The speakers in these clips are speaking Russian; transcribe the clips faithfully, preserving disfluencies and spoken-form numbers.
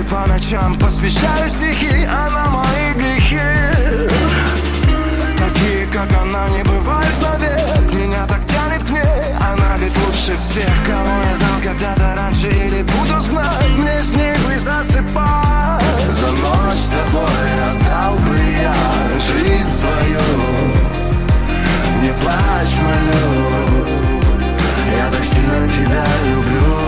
по ночам посвящаю стихи, она мои грехи. Такие, как она, не бывает навек. Меня так тянет к ней, она ведь лучше всех, кого я знал когда-то раньше или буду знать. Мне с ней бы засыпать. За ночь с тобой отдал бы я жизнь свою. Не плачь, молю, я так сильно тебя люблю.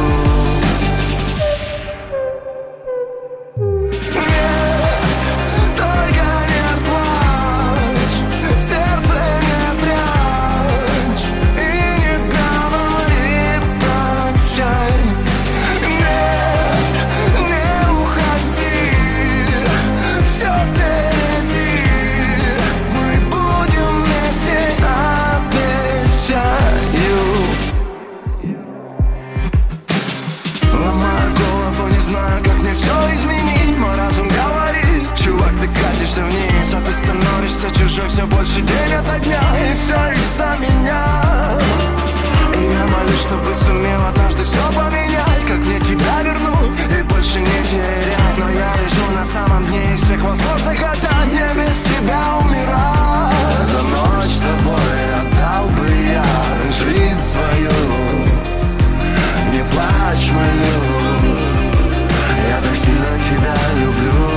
Чужой все больше день ото дня, и все из-за меня. И я молюсь, чтобы сумел однажды все поменять. Как мне тебя вернуть и больше не терять. Но я лежу на самом дне из всех возможных опять. Мне без тебя умирать. За ночь с тобой отдал бы я жизнь свою. Не плачь, молю, я так сильно тебя люблю.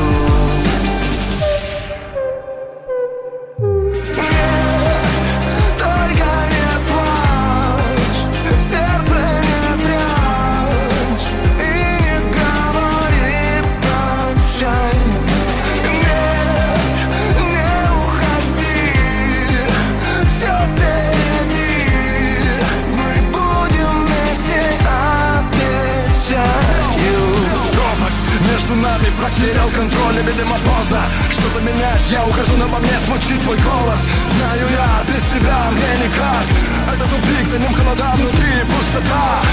Потерял контроль, и, видимо, поздно что-то менять, я ухожу, но во мне звучит твой голос. Знаю я, без тебя мне никак. Это тупик, за ним холода, внутри пустота.